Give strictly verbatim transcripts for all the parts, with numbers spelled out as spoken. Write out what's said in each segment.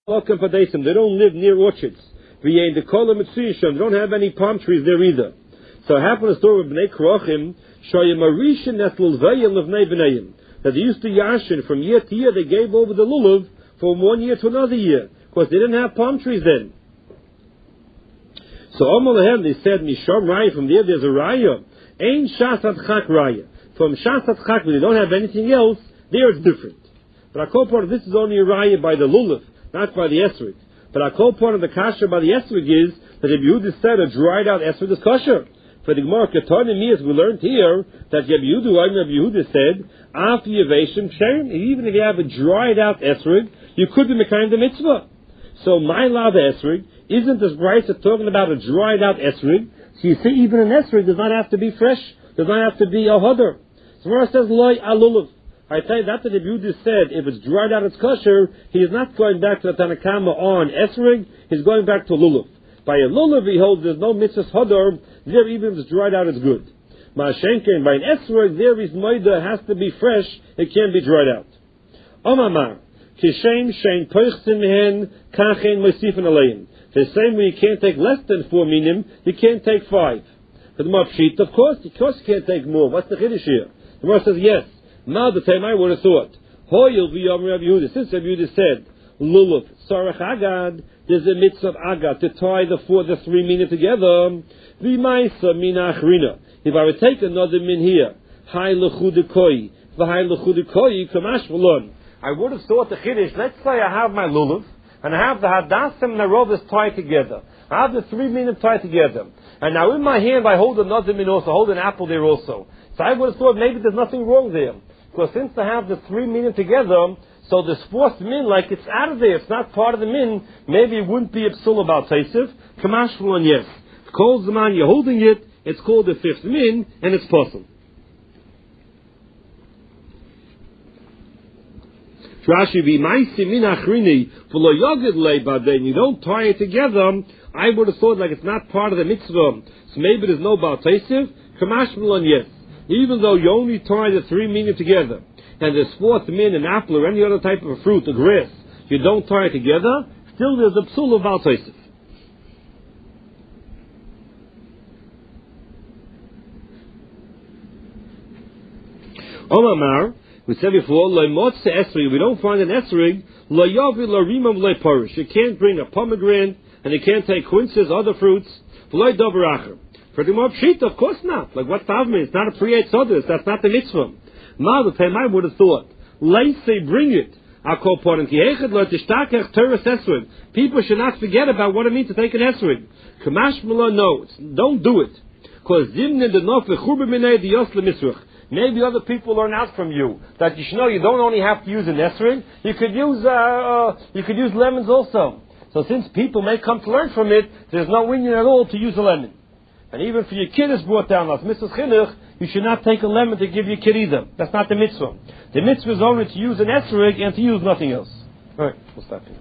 They don't live near orchards. They don't have any palm trees there either. So it happened a story with Bnei Krochim, that they used to yashin from year to year. They gave over the lulav from one year to another year because they didn't have palm trees then. So Omalahem, they said Misham Raya. From there, there's a Raya. Ain Shasat Chak Raya. From Shasat Chak, when they don't have anything else, there it's different. But I call part of this is only a Raya by the lulav, not by the esrog. But I call part of the kasher by the esrog is that if Yehuda said a dried out esrog is kosher. For the Gemara Katanim, as we learned here, that Rabbi Yehuda, Rabbi Yehuda said, after Yeveshim Ksherim, even if you have a dried out esrog, you could be mekayim the mitzvah. So my lava esrog isn't as bright as talking about a dried out esrog. So you see, even an esrog does not have to be fresh, does not have to be a hodder. So Gemara says loy alulav. I tell you that the Yehuda said if it's dried out, it's kosher. He is not going back to the Tanakama on esrog. He's going back to lulav. By a lulav, he holds there's no mitzvah hodor. There, even if it's dried out, it's good. Ma'ashenken, by an esrog, there is moida, has to be fresh. It can't be dried out. Omamar, kishem shein poichsim hen kachen moisifin aleim. The same way you can't take less than four minim, you can't take five. But the mapshit, of course, of course you can't take more. What's the chiddush here? The Gemara says yes. Now the time I would have thought. Hoyil v'yom Rabbi Yehuda. Since Rabbi Yehuda said lulav sarach agad, there's a mitzvah of agad to tie the four, the three minim together. V'maisa min achrina. If I would take another min here, hay lechudikoi, v'hay lechudikoi kamash v'lon. I would have thought the chiddush. Let's say I have my lulav and I have the hadassim and the rovas tied together. I have the three minim tied together, and now in my hand I hold another min also, hold an apple there also. So I would have thought maybe there's nothing wrong there. Because since I have the three minim together, so this fourth min, like it's out of there, it's not part of the min, maybe it wouldn't be a psul about Taisif. Kamash Fulon, yes. Calls the man, you're holding it, it's called the fifth min, and it's possible. Rashi, v'maisi min achrini, v'lo yogid leiba, then you don't tie it together, I would have thought like it's not part of the mitzvah, so maybe there's no about Taisif. Kamash Fulon, yes. Even though you only tie the three minim together, and there's fourth min, an apple, or any other type of fruit, a grass, you don't tie it together, still there's a psul of Baal Tosef. Omamar, we said before, we don't find an esrig, you can't bring a pomegranate, and you can't take quinces, other fruits, for the more pshita, of course not. Like what's the mean? It's not a pre-eight sodas. That's not the mitzvah. Now the time I would have thought, let's say bring it. People should not forget about what it means to take an esrig. Kamash Mula, no, don't do it. Because maybe other people learn out from you that you should know you don't only have to use an esrig. You could use uh, uh, you could use lemons also. So since people may come to learn from it, there's no reason at all to use a lemon. And even for your kid is brought down as Missus Chinuch, you should not take a lemon to give your kid either. That's not the mitzvah. The mitzvah is only to use an esrog and to use nothing else. Alright, we'll stop here.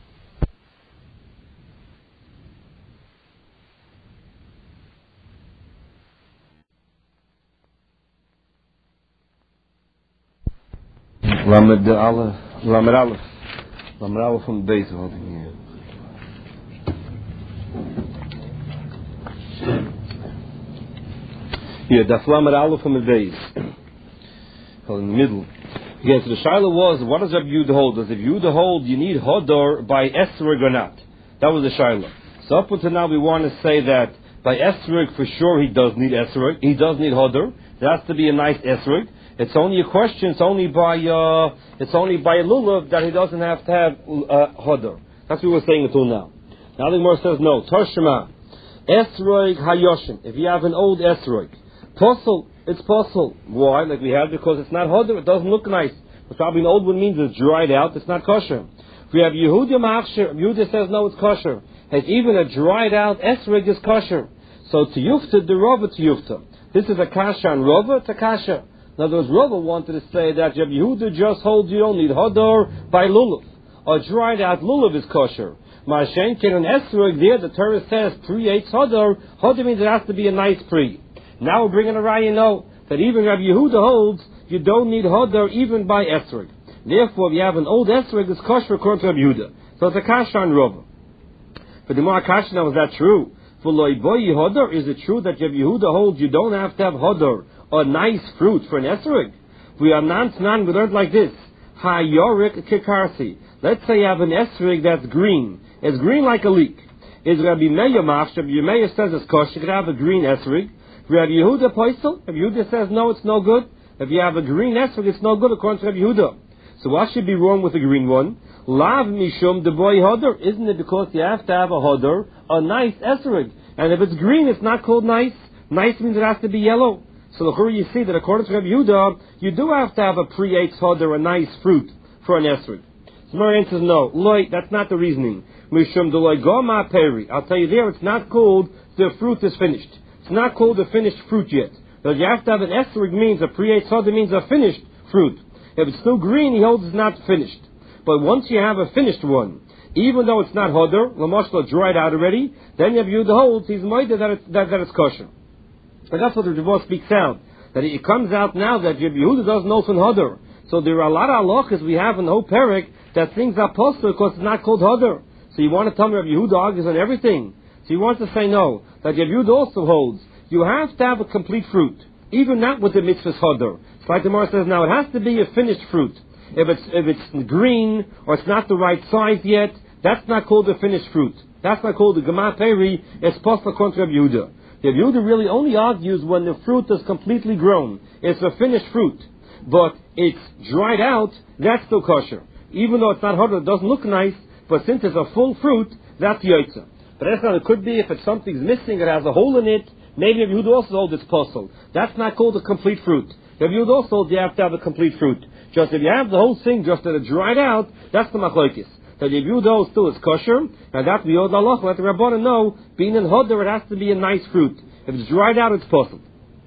Lamed Aleph, Lamed Aleph, Lamed Aleph from the base holding here. Yeah, that's Lamed Aleph from the base. So in the middle. Again, so the Shaila was, what does Rabbi Yehuda hold? Does Rabbi Yehuda hold you need hodor by esrog or not? That was the Shaila. So up until now we want to say that by esrog for sure he does need esrog. He does need hodor. There has to be a nice esrog. It's only a question. It's only by uh, it's only by a lulav that he doesn't have to have uh, hodor. That's what we were saying until now. Now the Gemara says no. Toshma esrog hayoshim. If you have an old esrog, possible, it's possible. Why? Like we have, because it's not hodor. It doesn't look nice. But probably an old one means it's dried out. It's not kosher. If we have Yehuda machshir, Yehuda says no, it's kosher. And even a dried out esrog is kosher. So to yufta, the rova to yufta. This is a kasha on rova, it's a kasha. In other words, Rava wanted to say that Rabbi Yehuda just holds you don't need hodor by lulav. A dried out lulav is kosher. Ma'ashenken and esrog there, the Torah says pre-eight hodor. Hodor means it has to be a nice pre. Now we're bringing a raya know that even Rabbi Yehuda holds you don't need hodor even by esrog. Therefore, if you have an old esrog, it's kosher according to Rabbi Yehuda. So it's a kasha on Rava. But the more kasha now, is that true? For loy boy hodor, is it true that Reb Yehuda holds you don't have to have hodor, or nice fruit for an esrog? We are non-snan, we learned like this. Ha yorik kikarsi. Let's say you have an esrog that's green. It's green like a leek. Is Rabbi Meir mafsh? Rabbi Meir says it's kosher. You could have a green esrog. Rabbi Yehuda poisel? Rabbi Yehuda says no, it's no good. If you have a green esrog, it's no good according to Rabbi Yehuda. So what should be wrong with the green one? Lav mishum de boy hodor. Isn't it because you have to have a hodor, a nice esrog? And if it's green, it's not called nice. Nice means it has to be yellow. So the you see that according to Rabbi Yehuda, you do have to have a pre-eitz hodor, a nice fruit for an esrog. So my answer is no. Loi, that's not the reasoning. Mishum de loy goma peri. I'll tell you there, it's not called the fruit is finished. It's not called the finished fruit yet. But you have to have an esrog means a pre-eitz hodor means a finished fruit. If it's still green, he holds it's not finished. But once you have a finished one, even though it's not hodor, lamoshla dried out already, then Rabbi Yehuda holds he's moida that it's that, that it's kosher. And that's what the Rebbe speaks out. That it comes out now that Rabbi Yehuda doesn't know from hodor. So there are a lot of halachas we have in the whole parak that things are possible because it's not called hodor. So you want to tell me Rabbi Yehuda argues on everything. So you want to say no. That Rabbi Yehuda also holds you have to have a complete fruit, even not with the mitzvah's hodor. So like the Gemara says now, it has to be a finished fruit. If it's if it's green or it's not the right size yet, that's not called a finished fruit. That's not called the Gema Peri. It's possible according to Rabbi Yehuda. Rabbi Yehuda really only argues when the fruit is completely grown. It's a finished fruit, but it's dried out. That's still kosher, even though it's not hodor. It doesn't look nice, but since it's a full fruit, that's yotza. But that's not. It could be if it's something's missing, it has a hole in it. Maybe Rabbi Yehuda also holds it's possible. That's not called a complete fruit. Rabbi Yehuda also holds you have to have a complete fruit. Just if you have the whole thing, just that it dried out, that's the machlokes. That Rabbi Yehuda still is kosher, and that we hold Allah. Let the Rabbanan know, being in hodor, it has to be a nice fruit. If it's dried out, it's possible.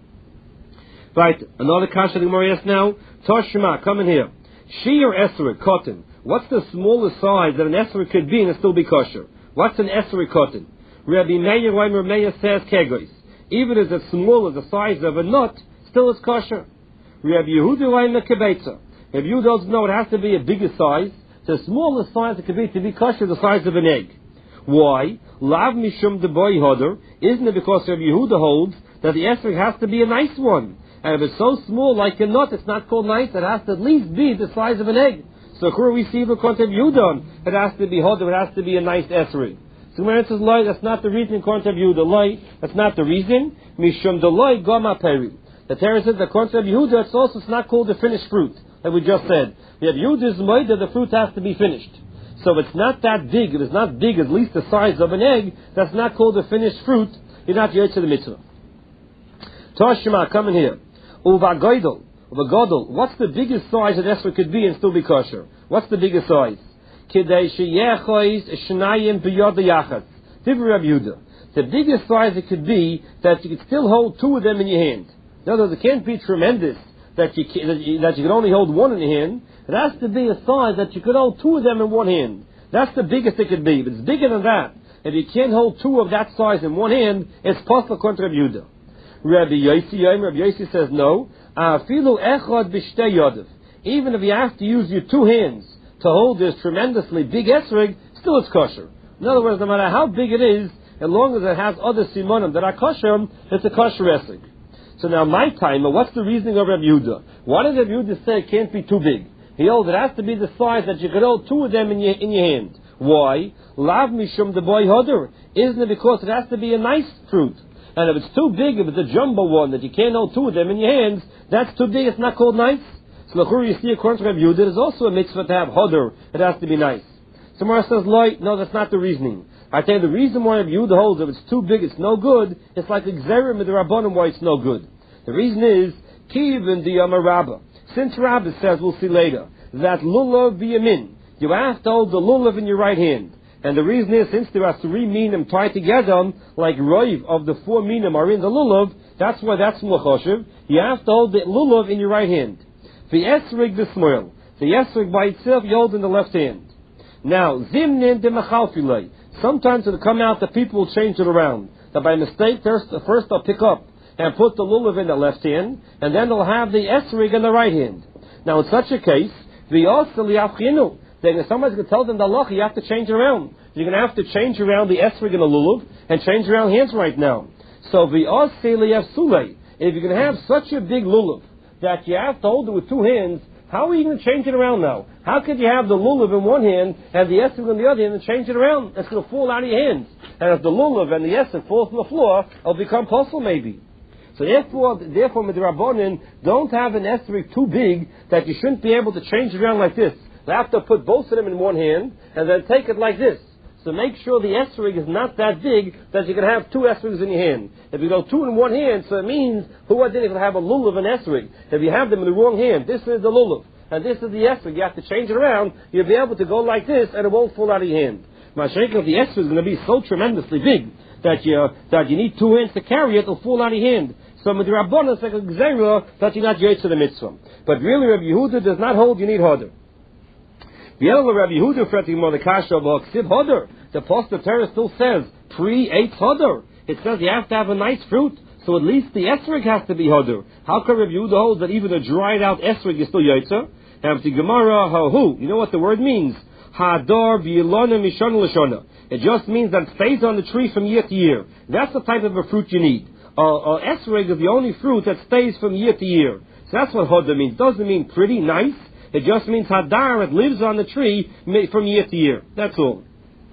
Right, another kasha the Gemara asks now. Toshma, come in here. She or esrog, cotton. What's the smallest size that an esrog could be and it still be kosher? What's an esrog cotton? Rabbi Meir, Rabbi Meir says kegois. Even as it's small as the size of a nut, still is kosher. Rabbi Yehuda, Rabbi Kebetza. If you don't know, it has to be a bigger size. The smallest size it could be to be kosher, the size of an egg. Why? Lav mishum de boy hodor. Isn't it because Rabbi Yehuda holds that the esrog has to be a nice one? And if it's so small like a nut, it's not called nice. It has to at least be the size of an egg. So here we see the concept of Yehuda. It has to be hodor. It has to be a nice esrog. So when it says loy, that's not the reason in concept of Yehuda. Loy, that's not the reason. Mishum de loy goma peri. The Torah says the concept of Yehuda, it's also it's not called the finished fruit, like we just said. If Yehuda is moida, the fruit has to be finished. So if it's not that big, if it's not big, at least the size of an egg, that's not called a finished fruit. You're not yotze the mitzvah. Toshima, come in here. Uva goydel, uva godel. What's the biggest size an esrog could be and still be kosher? What's the biggest size? Kidei sheyechois shnayim b'yod yachad. Divri Rabbi Yehuda. The biggest size it could be that you could still hold two of them in your hand. In other words, it can't be tremendous that you, can, that you that you can only hold one in your hand. It has to be a size that you could hold two of them in one hand. That's the biggest it could be. If it's bigger than that, if you can't hold two of that size in one hand, it's possible according to Rabbi Yehuda. Rabbi Yossi, Rabbi Yossi says no. Afilu echad b'shtei yodav. Even if you have to use your two hands to hold this tremendously big esrog, still it's kosher. In other words, no matter how big it is, as long as it has other simonim that are kosher, it's a kosher esrog. So now my time, what's the reasoning of Rabbi Yehuda? Why does Rabbi Yehuda say it can't be too big? He holds it has to be the size that you could hold two of them in your, in your hand. Why? Lav mishum de boy hodor. Isn't it because it has to be a nice fruit? And if it's too big, if it's a jumbo one that you can't hold two of them in your hands, that's too big, it's not called nice. So l'chur you see according to Rabbi Yehuda, there's also a mitzvah to have hodor. It has to be nice. Somewhere says, Loi, no, that's not the reasoning. I tell you, the reason why Rabbi Yehuda holds if it's too big, it's no good, it's like the Gzerim of the Rabbanim why it's no good. The reason is, Kiv the Yama Rabbah. Since Rabbah says, we'll see later, that lulav biyamin, you have to hold the lulav in your right hand. And the reason is, since there are three minim tied together, like roiv of the four minim are in the lulav, that's why that's mlachoshev. You have to hold the lulav in your right hand. The esrig the smoil. The esrig by itself you hold in the left hand. Now, zimnin de machalfilei. Sometimes it'll come out that people will change it around. That by mistake, first, first they'll pick up and put the lulav in the left hand, and then they'll have the esrig in the right hand. Now, in such a case, the also liafchinu, then if somebody's going to tell them the halacha, you have to change around. You're going to have to change around the esrog and the lulav and change around hands right now. So the oseliyev sulei. If you're going to have such a big lulav that you have to hold it with two hands, how are you going to change it around now? How could you have the lulav in one hand and the esrog in the other hand and change it around? It's going to fall out of your hands. And if the lulav and the esrog fall from the floor, it'll become possible maybe. So therefore, therefore, midrabanan, don't have an esrog too big that you shouldn't be able to change it around like this. You have to put both of them in one hand and then take it like this. So make sure the esrog is not that big that you can have two esrogs in your hand. If you go two in one hand, so it means who did it have a lulav and esrog. If you have them in the wrong hand, this is the lulav and this is the esrog. You have to change it around. You'll be able to go like this and it won't fall out of your hand. Mashayk of the esrog is going to be so tremendously big that you that you need two hands to carry it. It'll fall out of your hand. So with the Rabbanah, it's like a gzeira that you're not yotze to the mitzvah. But really, Rabbi Yehuda does not hold. You need hodder. The other Rabbi Yehuda fretting more the kasha of ksiv hodder. The post of Torah still says pre-ate hodder. It says you have to have a nice fruit, so at least the esrog has to be hodder. How can Rabbi Yehuda hold that even a dried out esrog is still yotze? And the Gemara hahu. You know what the word means? Hadar v'yilona mishana l'shana. It just means that it stays on the tree from year to year. That's the type of a fruit you need. Uh, uh, esrog is the only fruit that stays from year to year. So that's what hodder means. It doesn't mean pretty, nice. It just means hadar, it lives on the tree from year to year. That's all.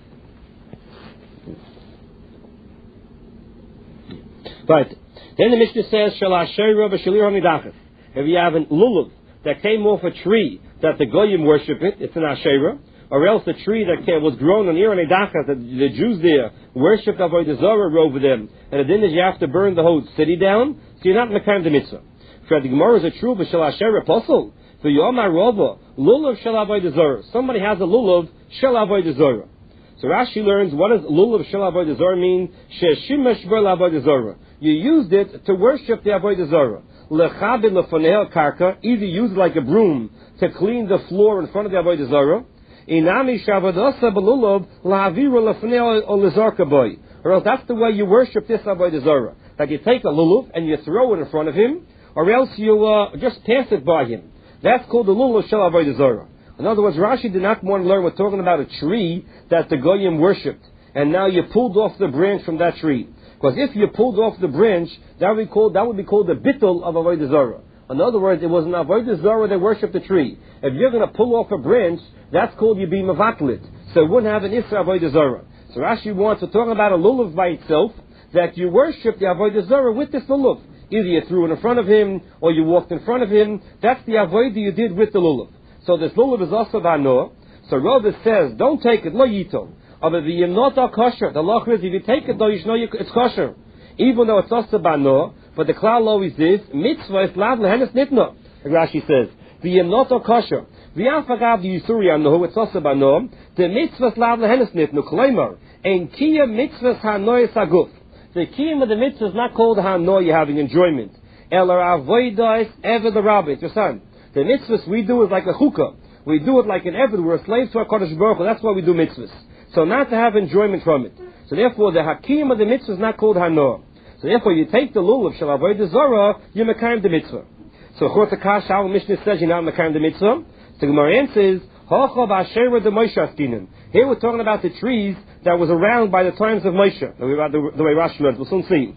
Right. Then the Mishnah says, Shal Asherah v'shalir hamidachas. If you have a lulav that came off a tree that the goyim worship it, it's an Asherah. Or else a tree that came, was grown on Ir Nidachas, that the Jews there worshipped Avodah Zarah over them. And the din is you have to burn the whole city down, so you're not mekayim the mitzvah. For the Gemara is a true b'shal Asherah apostle. For Yomar Rova, lulav shel Avodah Zarah. Somebody has a lulav shel Avodah Zarah. So Rashi learns, what does lulav shel Avodah Zarah mean? Sheshimesh ber Avodah Zarah. You used it to worship the Avodah Zarah. Lechabed lefanei karka, either use it like a broom to clean the floor in front of the Avodah Zarah. Inami shavadasa belulav lahaviru lefanei olizarka boy. Or else that's the way you worship this Avodah Zarah. That you take a lulav and you throw it in front of him, or else you uh, just pass it by him. That's called the lulav shel Avodah Zarah. In other words, Rashi did not want to learn. We're talking about a tree that the goyim worshipped, and now you pulled off the branch from that tree. Because if you pulled off the branch, that would be called that would be called the bittul of Avodah Zarah. In other words, it was an Avodah Zarah that worshipped the tree. If you're going to pull off a branch, that's called you be mevatlit. So it wouldn't have an Isra Avodah Zarah. So Rashi wants to talk about a lulav by itself, that you worship the Avodah Zarah with this lulav. Either you threw it in front of him, or you walked in front of him. That's the Avodah you did with the lulav. So this lulav is also banoah. So Rava says, don't take it, lo yitom. But the yemnot kosher. The law is, if you take it, though, you should know it's kosher. Even though it's also banoah, but the klal always is, mitzvah is lav lehenes nitna. Rashi says, the yemnot kosher. V'yafagav the yisuri anohu, it's also banoah. The mitzvah is lav lehenes nitna. Kleimar, ein kiyah mitzvah hanoy saguf. The kiyah of the mitzvah is not called hanoy, you're having enjoyment. Elar avodah ever the rabbi, it's your son. The mitzvahs we do is like a chukah. We do it like an eved. We're a slave to our Kodesh Baruch Hu. That's why we do mitzvahs. So not to have enjoyment from it. So therefore, the hakim of the mitzvah is not called hanoah. So therefore, you take the lulav shel avodah zarah, you're mekayim the mitzvah. So Chortakash, our Mishnah says you're not mekayim the mitzvah. So Gemara says, Hochav Asherah de Moshe Askinim. Here we're talking about the trees that was around by the times of Moshe. The way, the, the way Rashi learns, we'll soon see.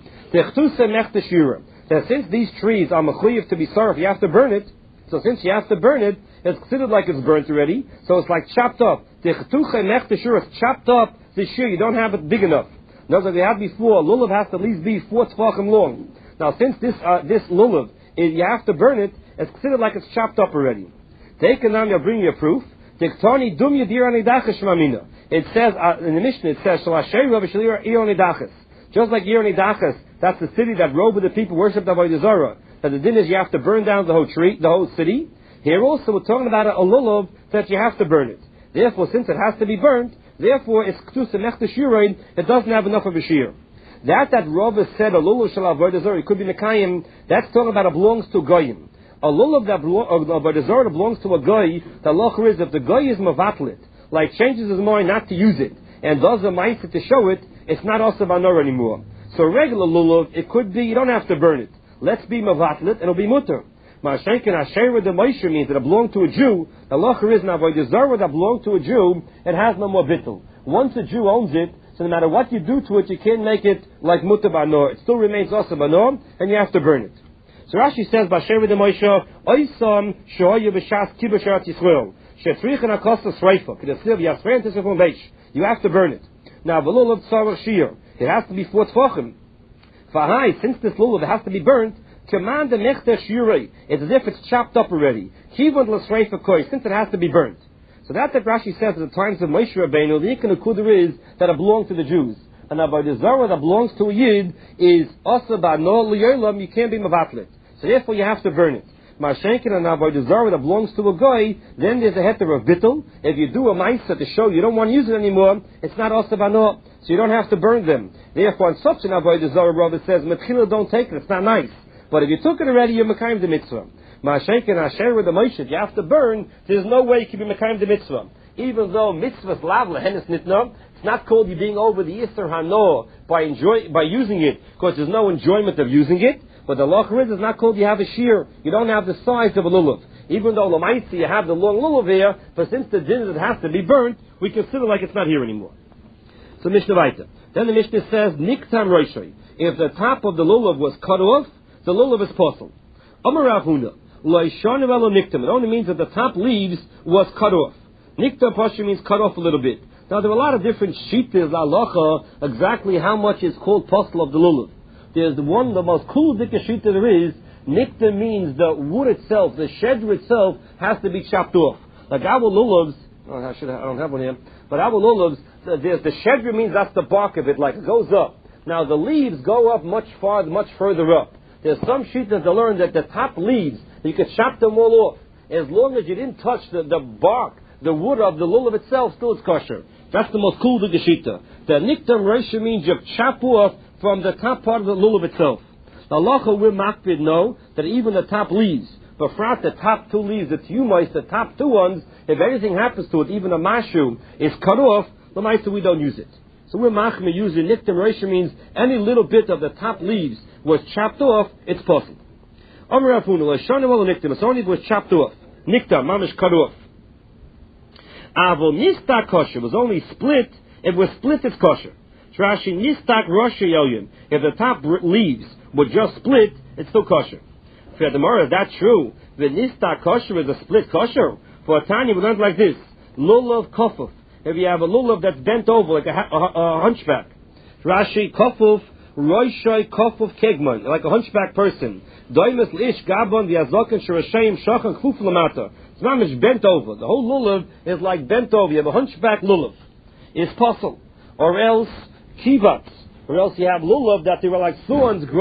That since these trees are mechuyev to be sarf, you have to burn it. So since you have to burn it, it's considered like it's burnt already. So it's like chopped up. The it's chopped up this year. You don't have it big enough. In other words, they had before, lulav has to at least be four tefachim long. Now since this uh, this lulav, is, you have to burn it, it's considered like it's chopped up already. Take and now you'll bring you a proof. It says, uh, in the Mishnah, it says, just like Ir Nidachas, that's the city that Rove of the people worshipped Avodah Zarah. That the din is you have to burn down the whole tree, the whole city. Here also we're talking about a, a lulav that you have to burn it. Therefore, since it has to be burnt, therefore it's k'tus mechta shirin, it doesn't have enough of a shear. That that Rove said a lulav shel Avodah Zarah, it could be mekayim, that's talking about it belongs to goyim. A lulav that Avodah Zarah belongs to a goy, the locher is if the goy is mevatlit, like changes his mind not to use it, and does a ma'aseh to show it, it's not also banor anymore. So a regular lulav, it could be, you don't have to burn it. Let's be mevatlit, and it'll be mutter. Ma'ashenken Asher with the Moshe means that it belonged to a Jew. The halacha is now by the Zarah that belonged to a Jew, it has no more bittul. Once a Jew owns it, so no matter what you do to it, you can't make it like mutar b'anor. It still remains also b'anor, and you have to burn it. So Rashi says, B'asher with the Moshe, Oisam shoyu b'shas kibush Eretz Yisrael, shetzrichen akosta sreifa, k'desiv yasrein tisufon beish. You have to burn it. Now, v'lulav tzarach shir, it has to be four tfachim. Fahai, since this lulav has to be burnt, command the nechter shirei. It's as if it's chopped up already. Kivon l'sreifa koi, since it has to be burnt. So that's what Rashi says at the times of Moshe Rabbeinu, the Ikan Ukudah is that it belonged to the Jews. And now by the Zarah that belongs to a Yid is Asa Ba'no L'Yolam, you can't be Mavatlet. So therefore you have to burn it. Ma'ashenkin, and now by the Zarah that belongs to a Goy, then there's a heter of Bittul. If you do a Maisa to show you don't want to use it anymore, it's not Asa Ba'no, so you don't have to burn them. Therefore in such an Avodah Zarah, Rabbi says, Metchila, don't take it, it's not nice. But if you took it already, you're Mekayim the Mitzvah. Ma'ashenkin Asher with the Moshe, you have to burn, there's no way you can be Mekayim the Mitzvah. Even though Mitzvah's Lavla, Hennes Nitna, it's not called you being over the Yisr Hano by enjoy, by using it, because there's no enjoyment of using it. But the Lach is not called you have a shear. You don't have the size of a lulav. Even though Lamaitzi you have the long lulav here, but since the din is it has to be burnt, we consider like it's not here anymore. So Mishnah Vaita. Then the Mishnah says, Niktam Roshai. If the top of the lulav was cut off, the lulav is possible. Amar Rav Huna. Loishanu velo niktam. It only means that the top leaves was cut off. Niktam Pasha means cut off a little bit. Now there are a lot of different shittas, halacha, exactly how much is called posel of the lulav. There's the one, the most cool dikka shita there is, nikta means the wood itself, the shedra itself, has to be chopped off. Like our lulavs, oh, I, should have, I don't have one here, but our lulavs, the, the, the shedra means that's the bark of it, like it goes up. Now the leaves go up much farther, much further up. There's some shitas that learn that the top leaves, you can chop them all off. As long as you didn't touch the, the bark, the wood of the lulav itself, still it's kosher. That's the most cool dikka shita. The niktam reisha means you chop off from the top part of the lulav itself. The halacha will makpid know that even the top leaves, but for the top two leaves, the tiyumais, the top two ones, if anything happens to it, even a mashu is cut off, the maisa we don't use it. So we're machme using niktam reisha means any little bit of the top leaves was chopped off, it's possible. Amar Rav Huna, l'shanu velo niktam, it's only if it was chopped off. Niktam, mamish cut off. Avol nistak kosher was only split, if it was split it's kosher. Rashi nistak rosha yoyin. If the top leaves were just split, it's still kosher. For the Gemara, is that true? The nistak kosher is a split kosher. For a Tanya, we learned like this: lulav kofuf. If you have a lulav that's bent over like a, a, a, a hunchback, Rashi kofuf roishay kofuf kegman, like a hunchback person. Doimus lish gabon v'azoken shirasheim shachan kfuf lamata. It's not much bent over. The whole lulav is like bent over. You have a hunchback lulav. It's possible, or else kivats, or else you have lulav that they were like thorns growing